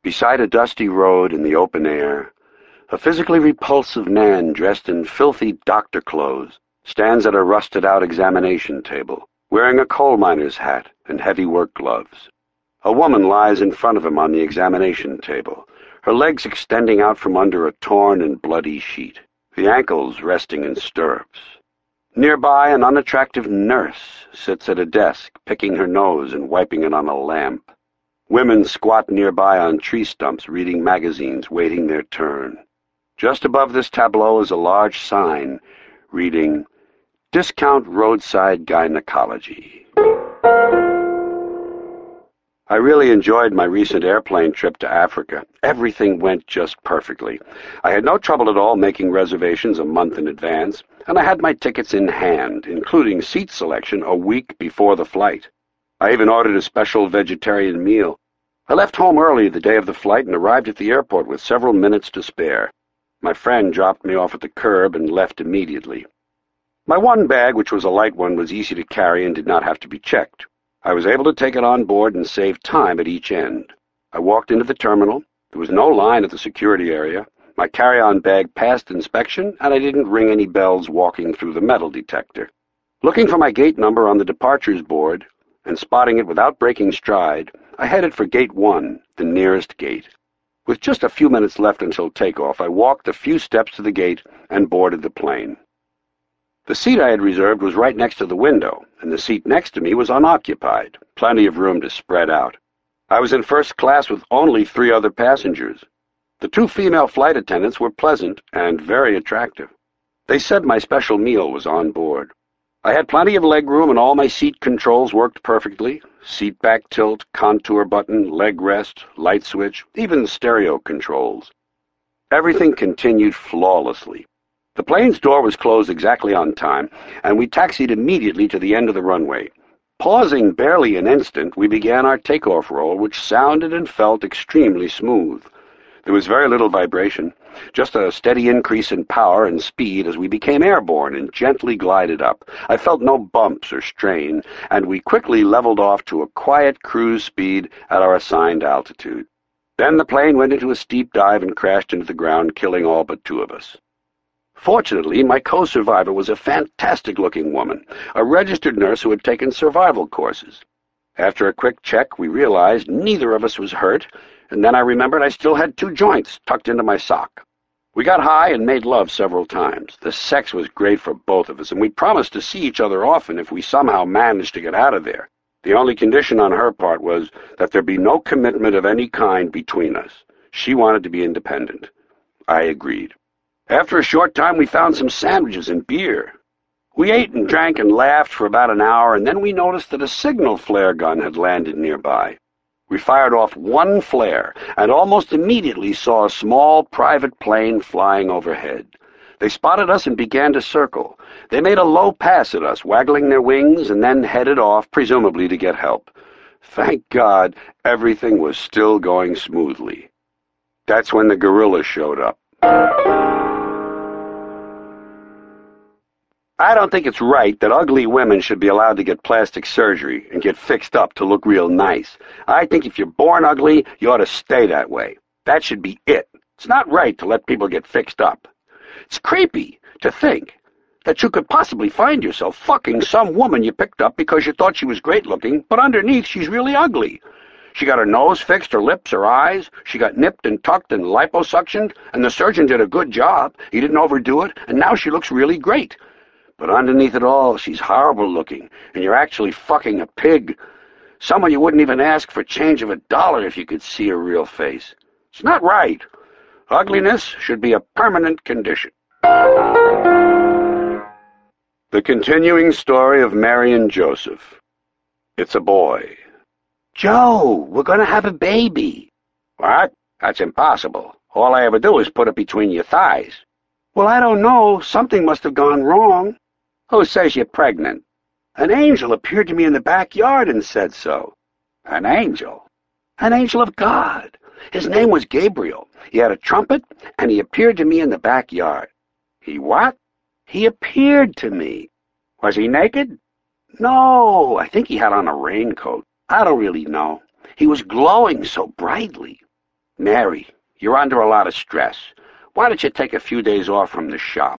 Beside a dusty road in the open air, a physically repulsive man dressed in filthy doctor clothes stands at a rusted-out examination table, wearing a coal miner's hat and heavy work gloves. A woman lies in front of him on the examination table, her legs extending out from under a torn and bloody sheet, the ankles resting in stirrups. Nearby, an unattractive nurse sits at a desk, picking her nose and wiping it on a lamp. Women squat nearby on tree stumps, reading magazines, waiting their turn. Just above this tableau is a large sign reading, "Discount Roadside Gynecology." I really enjoyed my recent airplane trip to Africa. Everything went just perfectly. I had no trouble at all making reservations a month in advance, and I had my tickets in hand, including seat selection a week before the flight. I even ordered a special vegetarian meal. I left home early the day of the flight and arrived at the airport with several minutes to spare. My friend dropped me off at the curb and left immediately. My one bag, which was a light one, was easy to carry and did not have to be checked. I was able to take it on board and save time at each end. I walked into the terminal. There was no line at the security area. My carry-on bag passed inspection, and I didn't ring any bells walking through the metal detector. Looking for my gate number on the departures board, and spotting it without breaking stride, I headed for Gate 1, the nearest gate. With just a few minutes left until takeoff, I walked a few steps to the gate and boarded the plane. The seat I had reserved was right next to the window, and the seat next to me was unoccupied, plenty of room to spread out. I was in first class with only 3 other passengers. The 2 female flight attendants were pleasant and very attractive. They said my special meal was on board. I had plenty of leg room and all my seat controls worked perfectly. Seat back tilt, contour button, leg rest, light switch, even stereo controls. Everything continued flawlessly. The plane's door was closed exactly on time, and we taxied immediately to the end of the runway. Pausing barely an instant, we began our takeoff roll, which sounded and felt extremely smooth. There was very little vibration, just a steady increase in power and speed as we became airborne and gently glided up. I felt no bumps or strain, and we quickly leveled off to a quiet cruise speed at our assigned altitude. Then the plane went into a steep dive and crashed into the ground, killing all but 2 of us. Fortunately, my co-survivor was a fantastic-looking woman, a registered nurse who had taken survival courses. After a quick check, we realized neither of us was hurt, and then I remembered I still had 2 joints tucked into my sock. We got high and made love several times. The sex was great for both of us, and we promised to see each other often if we somehow managed to get out of there. The only condition on her part was that there be no commitment of any kind between us. She wanted to be independent. I agreed. After a short time, we found some sandwiches and beer. We ate and drank and laughed for about an hour, and then we noticed that a signal flare gun had landed nearby. We fired off 1 flare, and almost immediately saw a small private plane flying overhead. They spotted us and began to circle. They made a low pass at us, waggling their wings, and then headed off, presumably to get help. Thank God, everything was still going smoothly. That's when the gorillas showed up. I don't think it's right that ugly women should be allowed to get plastic surgery and get fixed up to look real nice. I think if you're born ugly, you ought to stay that way. That should be it. It's not right to let people get fixed up. It's creepy to think that you could possibly find yourself fucking some woman you picked up because you thought she was great-looking, but underneath she's really ugly. She got her nose fixed, her lips, her eyes. She got nipped and tucked and liposuctioned, and the surgeon did a good job. He didn't overdo it, and now she looks really great. But underneath it all, she's horrible-looking, and you're actually fucking a pig. Someone you wouldn't even ask for change of $1 if you could see her real face. It's not right. Ugliness should be a permanent condition. The continuing story of Mary and Joseph. It's a boy. Joe, we're going to have a baby. What? That's impossible. All I ever do is put it between your thighs. Well, I don't know. Something must have gone wrong. Who says you're pregnant? An angel appeared to me in the backyard and said so. An angel? An angel of God. His name was Gabriel. He had a trumpet, and he appeared to me in the backyard. He what? He appeared to me. Was he naked? No, I think he had on a raincoat. I don't really know. He was glowing so brightly. "Mary, you're under a lot of stress. Why don't you take a few days off from the shop?